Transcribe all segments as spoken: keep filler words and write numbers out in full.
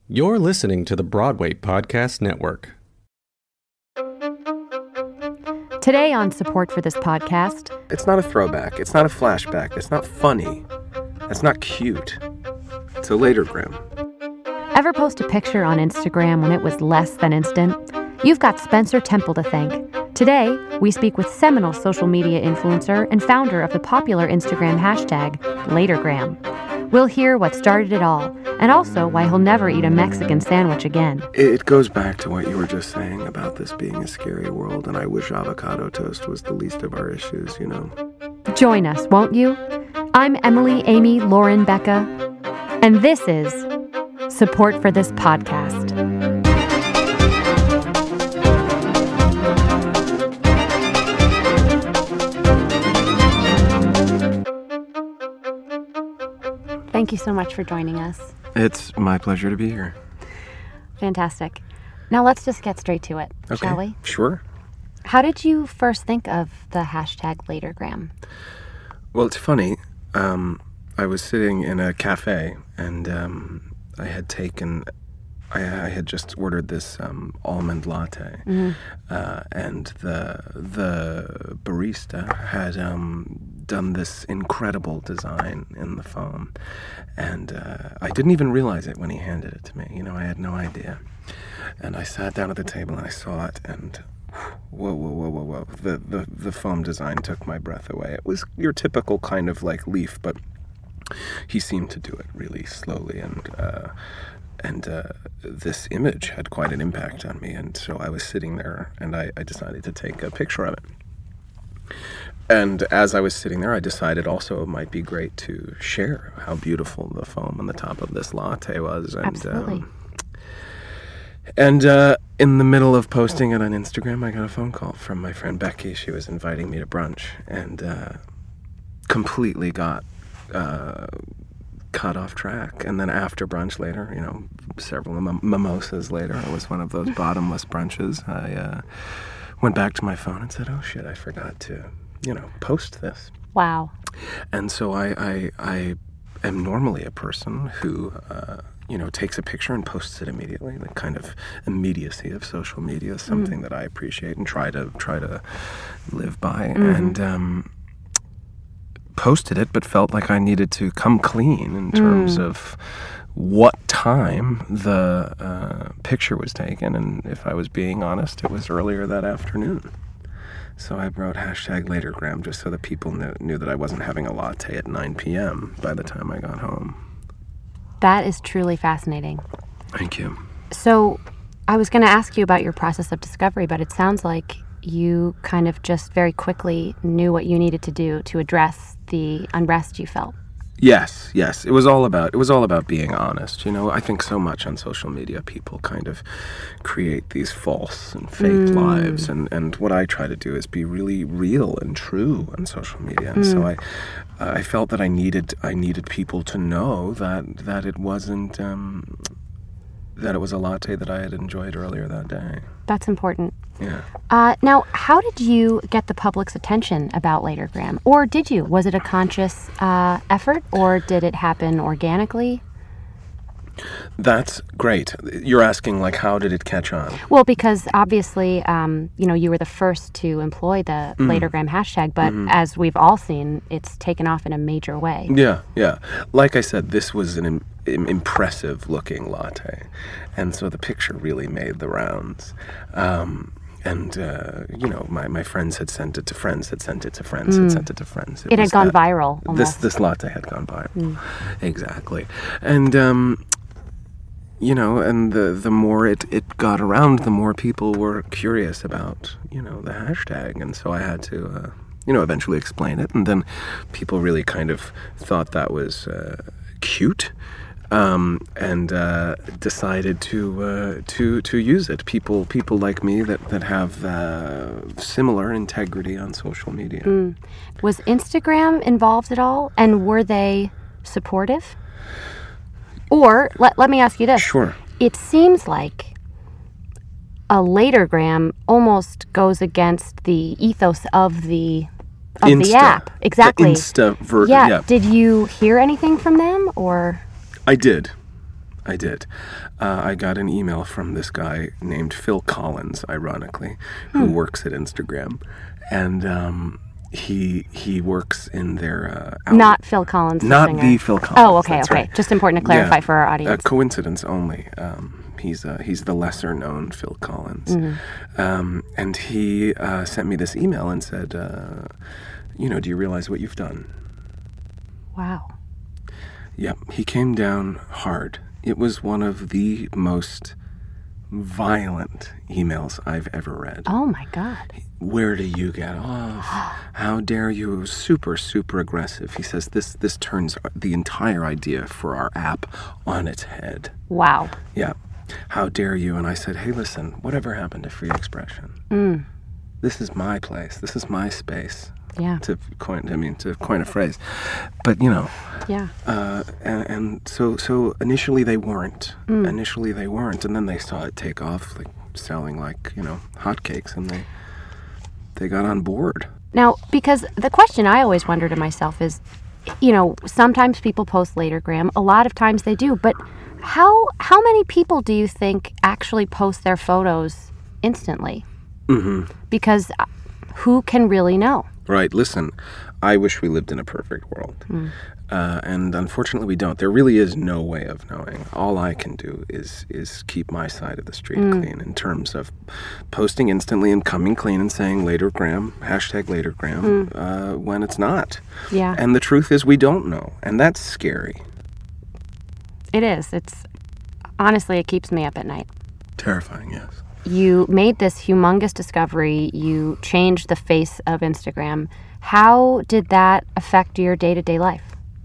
You're listening to the Broadway Podcast Network. Today on support for this podcast... It's not a throwback. It's not a flashback. It's not funny. It's not cute. It's a latergram. Ever post a picture on Instagram when it was less than instant? You've got Spencer Temple to thank. Today, we speak with seminal social media influencer and founder of the popular Instagram hashtag, Latergram. We'll hear what started it all, and also why he'll never eat a Mexican sandwich again. It goes back to what you were just saying about this being a scary world, and I wish avocado toast was the least of our issues, you know? Join us, won't you? I'm Emily Amy Lauren Becca, and this is Support for This Podcast. Thank you so much for joining us. It's my pleasure to be here. Fantastic. Now let's just get straight to it, okay. Shall we? Sure. How did you first think of the hashtag Latergram? Well, it's funny. Um, I was sitting in a cafe, and um, I had taken... I, I had just ordered this um, almond latte, mm-hmm. uh, and the the barista had um, done this incredible design in the foam, and uh, I didn't even realize it when he handed it to me. You know, I had no idea. And I sat down at the table and I saw it, and whoa, whoa, whoa, whoa, whoa! The the the foam design took my breath away. It was your typical kind of like leaf, but he seemed to do it really slowly and. Uh, And uh, this image had quite an impact on me, and so I was sitting there, and I, I decided to take a picture of it. And as I was sitting there, I decided also it might be great to share how beautiful the foam on the top of this latte was. And, Absolutely. Um, and uh, in the middle of posting it on Instagram, I got a phone call from my friend Becky. She was inviting me to brunch, and uh, completely got... Uh, cut off track. And then after brunch later, you know, several mim- mimosas later, it was one of those bottomless brunches, I uh, went back to my phone and said, oh shit, I forgot to, you know, post this. Wow. And so I, I, I am normally a person who, uh, you know, takes a picture and posts it immediately. The kind of immediacy of social media is something mm. that I appreciate and try to, try to live by. Mm-hmm. And, um, posted it, but felt like I needed to come clean in terms mm. of what time the uh, picture was taken, and if I was being honest, it was earlier that afternoon. So I wrote hashtag Latergram just so that people knew, knew that I wasn't having a latte at nine p.m. by the time I got home. That is truly fascinating. Thank you. So I was going to ask you about your process of discovery, but it sounds like you kind of just very quickly knew what you needed to do to address the unrest you felt. Yes, yes. It was all about it was all about being honest. You know, I think so much on social media people kind of create these false and fake mm. lives, and, and what I try to do is be really real and true on social media. And mm. so I I felt that I needed I needed people to know that that it wasn't um, that it was a latte that I had enjoyed earlier that day. That's important. Yeah. Uh, now, how did you get the public's attention about Latergram? Or did you? Was it a conscious uh, effort, or did it happen organically? That's great. You're asking, like, how did it catch on? Well, because obviously, um, you know, you were the first to employ the mm. Latergram hashtag, but mm-hmm. as we've all seen, it's taken off in a major way. Yeah, yeah. Like I said, this was an im- im- impressive-looking latte, and so the picture really made the rounds. Um, and, uh, you know, my, my friends had sent it to friends, had sent it to friends, mm. had sent it to friends. It, it had gone that, viral, almost. This, this latte had gone viral. Mm. Exactly. And... Um, You know, and the, the more it, it got around, the more people were curious about, you know, the hashtag. And so I had to, uh, you know, eventually explain it. And then people really kind of thought that was uh, cute um, and uh, decided to uh, to to use it. People people like me that, that have uh, similar integrity on social media. Mm. Was Instagram involved at all? And were they supportive? Or, let, let me ask you this. Sure. It seems like a Latergram almost goes against the ethos of the of Insta. the app. Exactly. The Insta ver- yeah. yeah. Did you hear anything from them, or? I did. I did. Uh, I got an email from this guy named Phil Collins, ironically, who Hmm. works at Instagram, and um, he he works in their uh, outlet. Not Phil Collins, the Not singer. the Phil Collins. Oh, okay, that's okay. right. Just important to clarify Yeah, for our A audience. coincidence only. Um, he's uh, he's the lesser known Phil Collins, Mm-hmm. um, and he uh, sent me this email and said, uh, you know, do you realize what you've done? Wow. Yep, he came down hard. It was one of the most violent emails I've ever read. Oh my God. Where do you get off? How dare you? It was super, super aggressive. He says this this turns the entire idea for our app on its head. Wow. Yeah. How dare you? And I said, hey, listen, whatever happened to free expression? Mm. This is my place. This is my space. Yeah. To coin, I mean, to coin a phrase. But, you know, Yeah. Uh, and, and so, so initially they weren't. Mm. Initially they weren't, and then they saw it take off, like selling like you know hotcakes, and they they got on board. Now, because the question I always wonder to myself is, you know, sometimes people post latergram. A lot of times they do, but how how many people do you think actually post their photos instantly? Mm-hmm. Because uh, who can really know? Right. Listen, I wish we lived in a perfect world. Mm. Uh, and unfortunately we don't. There really is no way of knowing. All I can do is is keep my side of the street Mm. clean in terms of posting instantly and coming clean and saying latergram, hashtag latergram, Mm. uh, when it's not. Yeah. And the truth is we don't know. And that's scary. It is. It's honestly, it keeps me up at night. Terrifying, yes. You made this humongous discovery. You changed the face of Instagram. How did that affect your day-to-day life?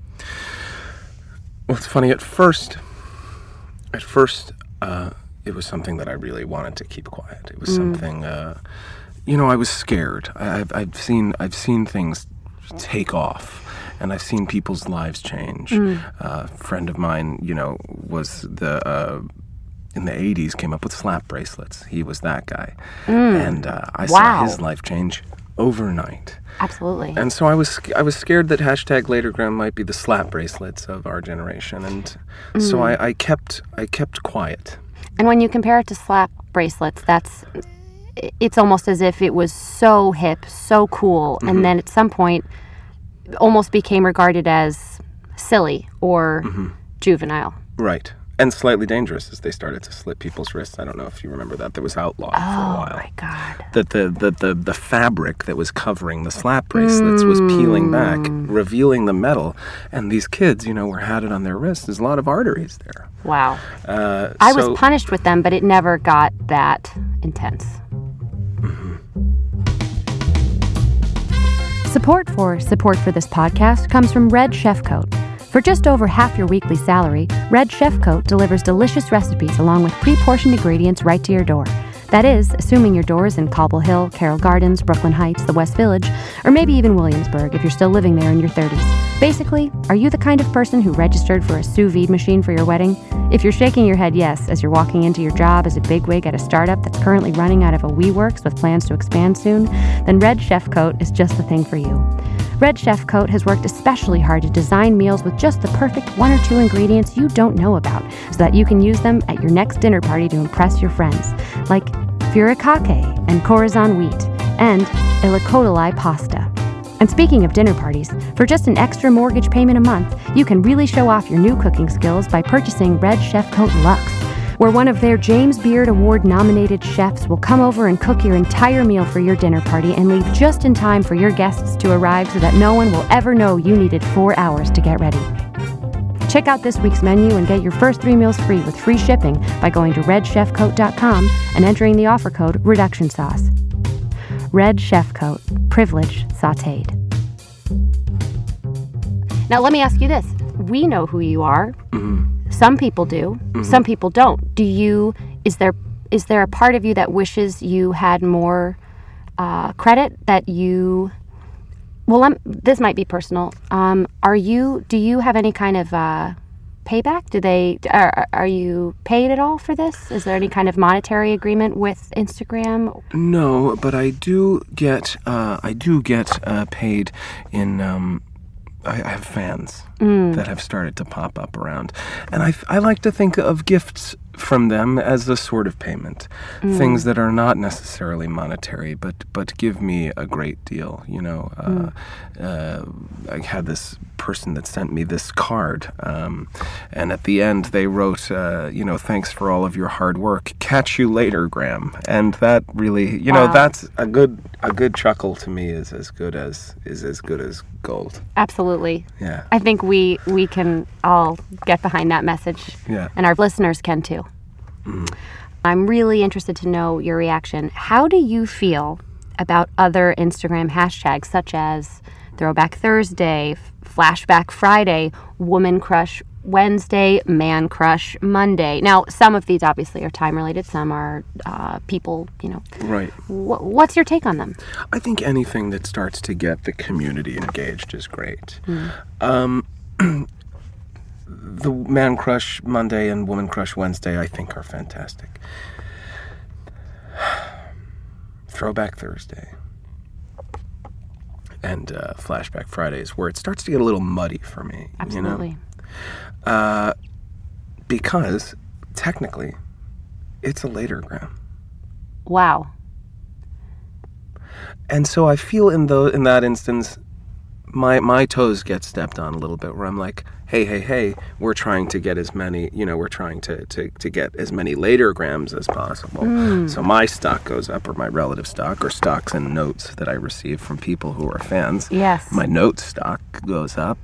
Well, it's funny. At first, at first, uh, it was something that I really wanted to keep quiet. It was Mm. something, uh, you know, I was scared. I, I've, I've seen, I've seen things take off, and I've seen people's lives change. Mm. Uh, a friend of mine, you know, was the uh, in the eighties came up with slap bracelets. He was that guy, Mm. and uh, I Wow. saw his life change overnight. Absolutely. And so I was I was scared that hashtag latergram might be the slap bracelets of our generation, and so Mm. I, I kept I kept quiet. And when you compare it to slap bracelets, that's it's almost as if it was so hip, so cool, Mm-hmm. and then at some point almost became regarded as silly or Mm-hmm. juvenile. Right. And slightly dangerous as they started to slit people's wrists. I don't know if you remember that. That was outlawed for a Oh while. my God. That the, the, the, the fabric that was covering the slap bracelets was peeling back, Mm. revealing the metal. And these kids, you know, were had it on their wrists. There's a lot of arteries there. Wow. Uh, I so, was punished with them, but it never got that intense. Support for Support for this podcast comes from Red Chef Coat. For just over half your weekly salary, Red Chef Coat delivers delicious recipes along with pre-portioned ingredients right to your door. That is, assuming your door is in Cobble Hill, Carroll Gardens, Brooklyn Heights, the West Village, or maybe even Williamsburg if you're still living there in your thirties. Basically, are you the kind of person who registered for a sous vide machine for your wedding? If you're shaking your head yes as you're walking into your job as a bigwig at a startup that's currently running out of a WeWorks with plans to expand soon, then Red Chef Coat is just the thing for you. Red Chef Coat has worked especially hard to design meals with just the perfect one or two ingredients you don't know about so that you can use them at your next dinner party to impress your friends, like furikake and corazon wheat and ilicodoli pasta. And speaking of dinner parties, for just an extra mortgage payment a month, you can really show off your new cooking skills by purchasing Red Chef Coat Luxe, where one of their James Beard Award-nominated chefs will come over and cook your entire meal for your dinner party and leave just in time for your guests to arrive so that no one will ever know you needed four hours to get ready. Check out this week's menu and get your first three meals free with free shipping by going to red chef coat dot com and entering the offer code Reduction Sauce. Red Chef Coat, privilege sautéed. Now let me ask you this. We know who you are. Mm-hmm. Some people do. Mm-hmm. Some people don't. Do you, is there is there a part of you that wishes you had more uh, credit, that you, well, I'm, this might be personal. Um, are you, do you have any kind of uh, payback? Do they, are, are you paid at all for this? Is there any kind of monetary agreement with Instagram? No, but I do get uh, I do get uh, paid in um, I, I have fans Mm. that have started to pop up around. And I, I like to think of gifts from them as a sort of payment. Mm. Things that are not necessarily monetary, but, but give me a great deal. You know, uh, Mm. uh, I had this person that sent me this card, um, and at the end they wrote, uh, you know, thanks for all of your hard work. Catch you later, Graham. And that really, you know, Wow. that's a good a good chuckle to me is as good as is as good as gold. Absolutely. Yeah. I think we we can all get behind that message, Yeah. and our listeners can too. Mm. I'm really interested to know your reaction. How do you feel about other Instagram hashtags such as Throwback Thursday, Flashback Friday, Woman Crush Wednesday, Man Crush Monday? Now, some of these obviously are time-related. Some are uh, people, you know. Right. Wh- what's your take on them? I think anything that starts to get the community engaged is great. Mm. Um, the Man Crush Monday and Woman Crush Wednesday, I think, are fantastic. Throwback Thursday and uh, Flashback Friday is where it starts to get a little muddy for me. Absolutely. You know? Uh, because technically, it's a latergram. Wow. And so I feel in the in that instance, my my toes get stepped on a little bit, where I'm like, hey, hey, hey, we're trying to get as many, you know, we're trying to, to, to get as many latergrams as possible. Mm. So my stock goes up, or my relative stock, or stocks and notes that I receive from people who are fans. Yes. My note stock goes up.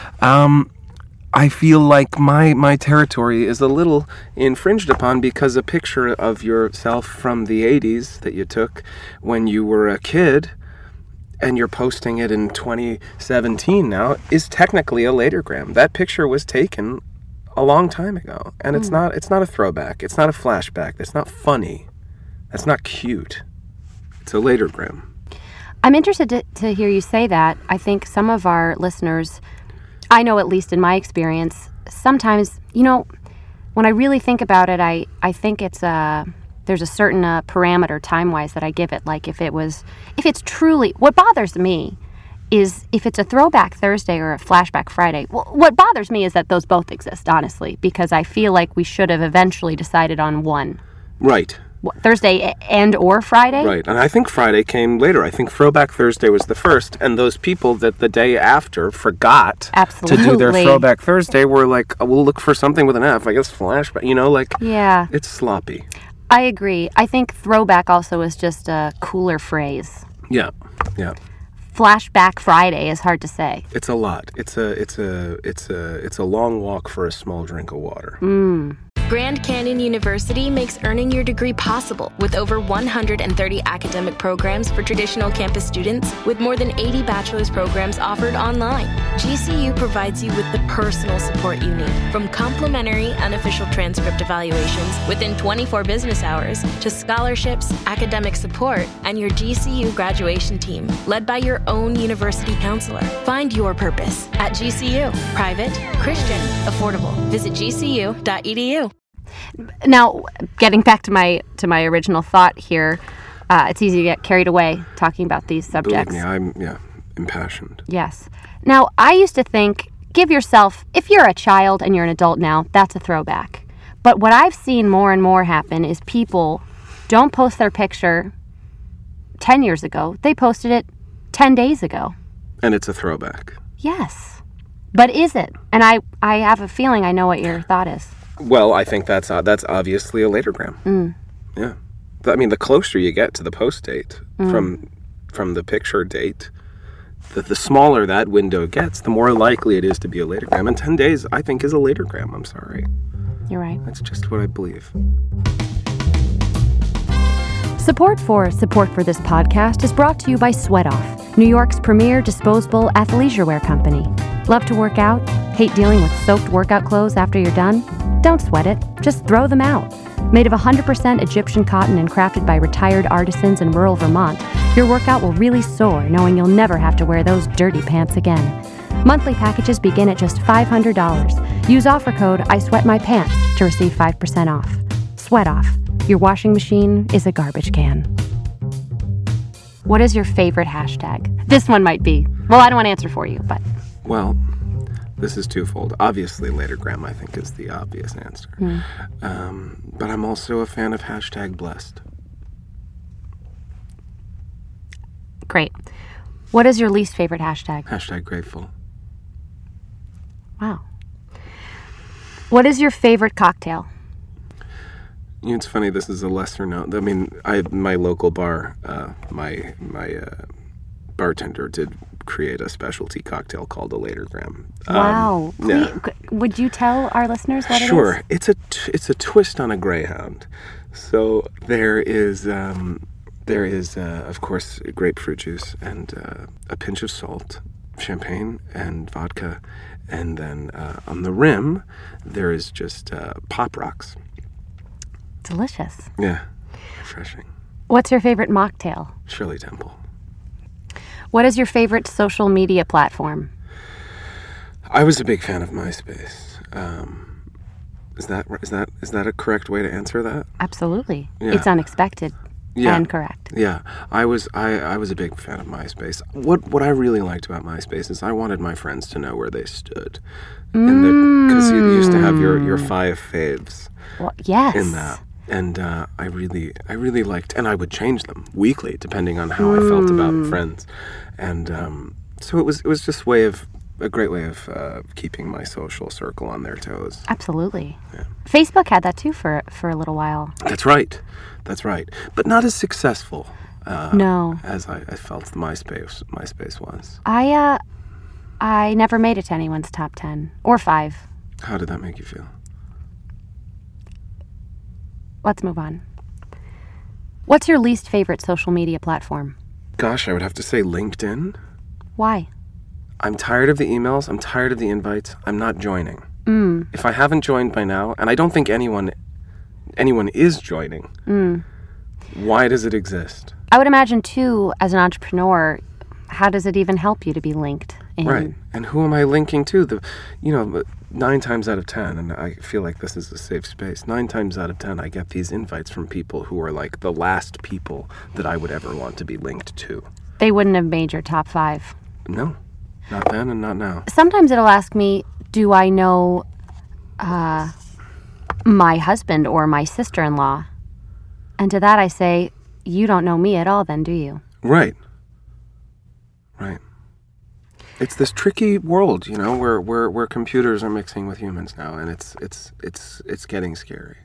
Um, I feel like my, my territory is a little infringed upon because a picture of yourself from the eighties that you took when you were a kid and you're posting it in twenty seventeen now is technically a latergram. That picture was taken a long time ago, and it's Mm. not it's not a throwback. It's not a flashback. That's not funny. That's not cute. It's a latergram. I'm interested to, to hear you say that. I think some of our listeners, I know at least in my experience, sometimes, you know, when I really think about it, I, I think it's a, there's a certain uh, parameter time-wise that I give it. Like if it was, if it's truly, what bothers me is if it's a Throwback Thursday or a Flashback Friday. Well, what bothers me is that those both exist, honestly, because I feel like we should have eventually decided on one. Right. What, Thursday and or Friday? Right, and I think Friday came later. I think Throwback Thursday was the first, and those people that the day after forgot Absolutely. to do their Throwback Thursday were like, oh, we'll look for something with an F, I guess flashback, you know, like, Yeah. it's sloppy. I agree. I think throwback also is just a cooler phrase. Yeah, yeah. Flashback Friday is hard to say. It's a lot. It's a, it's a, it's a, it's a long walk for a small drink of water. Mm. Grand Canyon University makes earning your degree possible with over one hundred thirty academic programs for traditional campus students, with more than eighty bachelor's programs offered online. G C U provides you with the personal support you need, from complimentary unofficial transcript evaluations within twenty-four business hours to scholarships, academic support, and your G C U graduation team, led by your own university counselor. Find your purpose at G C U. Private, Christian, affordable. Visit g c u dot e d u. Now, getting back to my to my original thought here, uh, it's easy to get carried away talking about these subjects. Believe me, I'm, yeah, impassioned. Yes. Now, I used to think, give yourself, if you're a child and you're an adult now, that's a throwback. But what I've seen more and more happen is people don't post their picture ten years ago. They posted it ten days ago. And it's a throwback. Yes. But is it? And I, I have a feeling I know what your thought is. Well, I think that's uh, that's obviously a latergram. Mm. Yeah. I mean, the closer you get to the post date Mm. from from the picture date, the, the smaller that window gets, the more likely it is to be a latergram. And ten days, I think, is a latergram. I'm sorry. You're right. That's just what I believe. Support for Support for this podcast is brought to you by Sweat Off, New York's premier disposable athleisure wear company. Love to work out? Hate dealing with soaked workout clothes after you're done? Don't sweat it. Just throw them out. Made of one hundred percent Egyptian cotton and crafted by retired artisans in rural Vermont, your workout will really soar knowing you'll never have to wear those dirty pants again. Monthly packages begin at just five hundred dollars. Use offer code I sweat my pants to receive five percent off. Sweat Off. Your washing machine is a garbage can. What is your favorite hashtag? This one might be. Well, I don't want to answer for you, but. Well, this is twofold. Obviously, Latergram, I think, is the obvious answer. Mm. Um, but I'm also a fan of hashtag blessed. Great. What is your least favorite hashtag? Hashtag grateful. Wow. What is your favorite cocktail? You know, it's funny, this is a lesser known. I mean, I my local bar, uh, my my uh, bartender did create a specialty cocktail called a Latergram. Wow. Um, yeah. Please, would you tell our listeners what sure. it is? Sure. It's a t- it's a twist on a Greyhound. So there is um, there is uh, of course grapefruit juice and uh, a pinch of salt, champagne and vodka, and then uh, on the rim there is just uh, Pop Rocks. Delicious. Yeah, refreshing. What's your favorite mocktail? Shirley Temple. What is your favorite social media platform? I was a big fan of MySpace. Um, is that is that is that a correct way to answer that? Absolutely. Yeah. It's unexpected yeah. and correct. Yeah, I was I, I was a big fan of MySpace. What what I really liked about MySpace is I wanted my friends to know where they stood, because you used to have your, your five faves. Well, yes. In that. And uh, I really, I really liked, and I would change them weekly depending on how mm. I felt about friends, and um, so it was, it was just way of a great way of uh, keeping my social circle on their toes. Absolutely. Yeah. Facebook had that too for for a little while. That's right, that's right, but not as successful. Uh, no. As I, I felt MySpace, MySpace was. I uh, I never made it to anyone's top ten or five. How did that make you feel? Let's move on. What's your least favorite social media platform? Gosh, I would have to say LinkedIn. Why? I'm tired of the emails. I'm tired of the invites. I'm not joining. Mm. If I haven't joined by now, and I don't think anyone anyone is joining, mm. why does it exist? I would imagine, too, as an entrepreneur, how does it even help you to be linked in? Right. And who am I linking to? The, you know, nine times out of ten, and I feel like this is a safe space, nine times out of ten I get these invites from people who are like the last people that I would ever want to be linked to. They wouldn't have made your top five. No. Not then and not now. Sometimes it'll ask me, do I know uh, my husband or my sister-in-law? And to that I say, you don't know me at all then, do you? Right. Right. It's this tricky world, you know, where, where, where computers are mixing with humans now, and it's it's it's it's getting scary.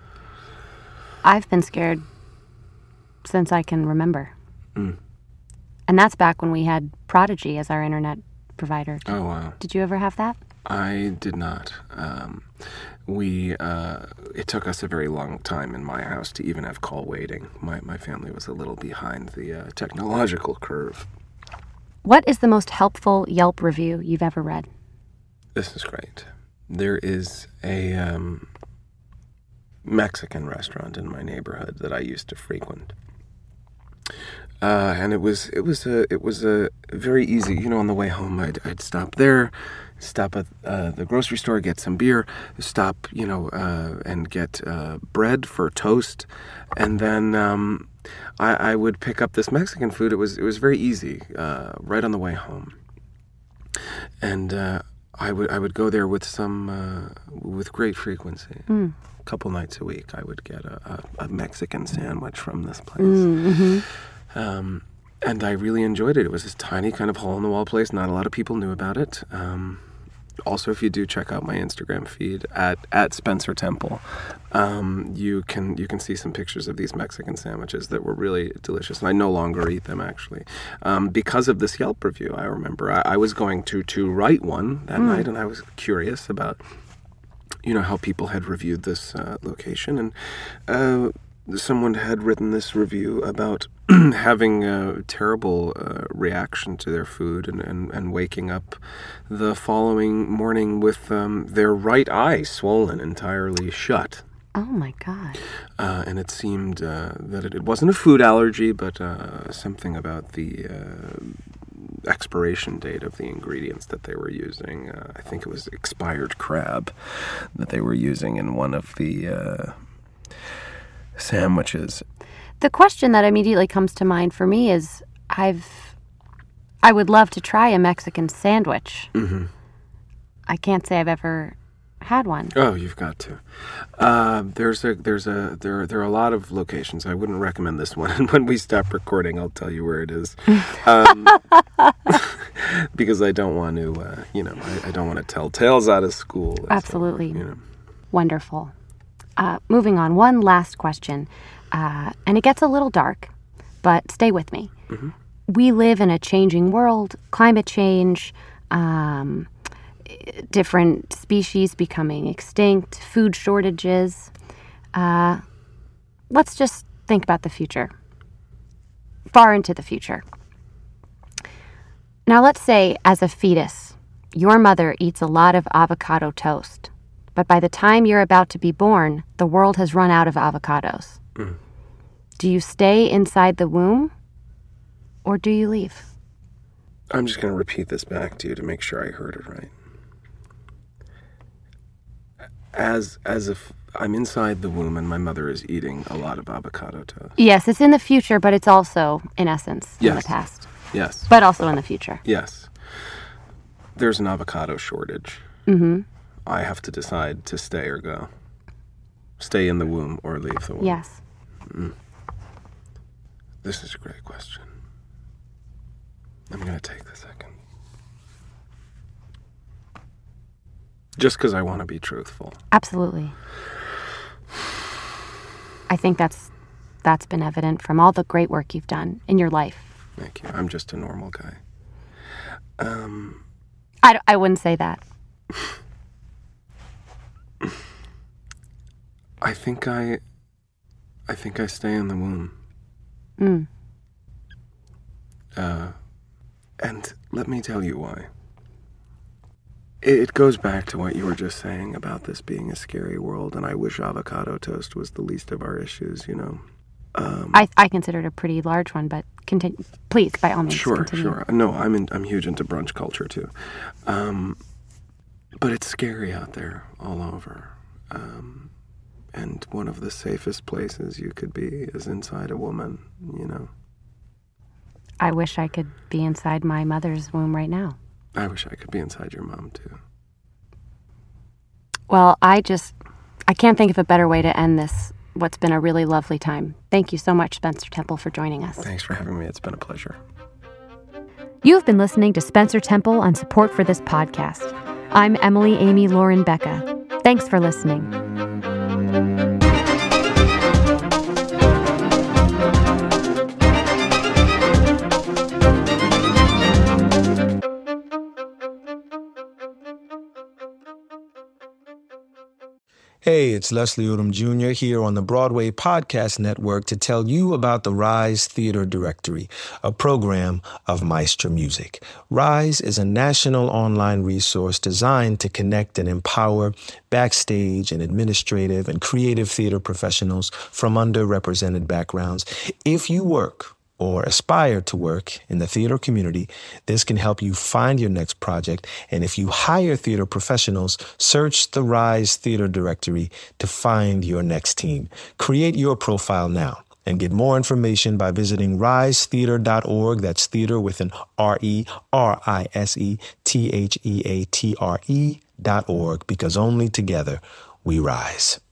I've been scared since I can remember. Mm. And that's back when we had Prodigy as our internet provider. Oh, wow. Did you ever have that? I did not. Um, we uh, it took us a very long time in my house to even have call waiting. My my family was a little behind the uh, technological curve. What is the most helpful Yelp review you've ever read? This is great. There is a um, Mexican restaurant in my neighborhood that I used to frequent. Uh, and it was it was a it was a very easy, you know, on the way home I'd I'd stop there, stop at uh, the grocery store, get some beer, stop, you know, uh, and get uh, bread for toast, and then um, I, I would pick up this Mexican food. It was it was very easy, uh, right on the way home, and uh, I would I would go there with some uh, with great frequency. Mm. A couple nights a week, I would get a, a, a Mexican sandwich from this place. Mm-hmm. Um, and I really enjoyed it. It was this tiny kind of hole-in-the-wall place. Not a lot of people knew about it. Um, also, if you do check out my Instagram feed at, at Spencer Temple, um, you can you can see some pictures of these Mexican sandwiches that were really delicious. And I no longer eat them, actually. Um, because of this Yelp review, I remember I, I was going to, to write one that mm. night, and I was curious about, you know, how people had reviewed this uh, location. And uh, someone had written this review about having a terrible uh, reaction to their food and, and, and waking up the following morning with um, their right eye swollen entirely shut. Oh, my God. Uh, and it seemed uh, that it, it wasn't a food allergy, but uh, something about the uh, expiration date of the ingredients that they were using. Uh, I think it was expired crab that they were using in one of the uh, sandwiches. The question that immediately comes to mind for me is, I've I would love to try a Mexican sandwich. Mm-hmm. I can't say I've ever had one. Oh, you've got to. Uh, there's a there's a there there are a lot of locations. I wouldn't recommend this one. And when we stop recording, I'll tell you where it is, um, because I don't want to. Uh, you know, I, I don't want to tell tales out of school. Absolutely. So, you know. Wonderful. Uh, moving on. One last question, uh, and it gets a little dark, but stay with me. Mm-hmm. We live in a changing world. Climate change. Um, different species becoming extinct, food shortages. Uh, let's just think about the future, far into the future. Now, let's say as a fetus, your mother eats a lot of avocado toast, but by the time you're about to be born, the world has run out of avocados. Mm. Do you stay inside the womb, or do you leave? I'm just going to repeat this back to you to make sure I heard it right. As as if I'm inside the womb and my mother is eating a lot of avocado toast. Yes, it's in the future, but it's also, in essence, yes. in the past. Yes. But also in the future. Yes. There's an avocado shortage. Mm-hmm. I have to decide to stay or go. Stay in the womb or leave the womb. Yes. Mm. This is a great question. I'm going to take a second. Just because I want to be truthful. Absolutely. I think that's that's been evident from all the great work you've done in your life. Thank you. I'm just a normal guy. Um, I, I wouldn't say that. I think I, I think I stay in the womb. Mm. Uh, and let me tell you why. It goes back to what you were just saying about this being a scary world, and I wish avocado toast was the least of our issues, you know. Um, I, I consider it a pretty large one, but continue, please, by all means, sure, continue. sure. No, I'm in, I'm huge into brunch culture too, um, but it's scary out there all over. Um, and one of the safest places you could be is inside a woman, you know. I wish I could be inside my mother's womb right now. I wish I could be inside your mom, too. Well, I just, I can't think of a better way to end this, what's been a really lovely time. Thank you so much, Spencer Temple, for joining us. Thanks for having me. It's been a pleasure. You've been listening to Spencer Temple on support for this podcast. I'm Emily Amy Lauren Becca. Thanks for listening. Hey, it's Leslie Odom Junior here on the Broadway Podcast Network to tell you about the Rise Theater Directory, a program of Maestra Music. Rise is a national online resource designed to connect and empower backstage and administrative and creative theater professionals from underrepresented backgrounds. If you work or aspire to work in the theater community, this can help you find your next project. And if you hire theater professionals, search the Rise Theater Directory to find your next team. Create your profile now and get more information by visiting rise theater dot org. That's theater with an R E R I S E T H E A T R E dot org, because only together we rise.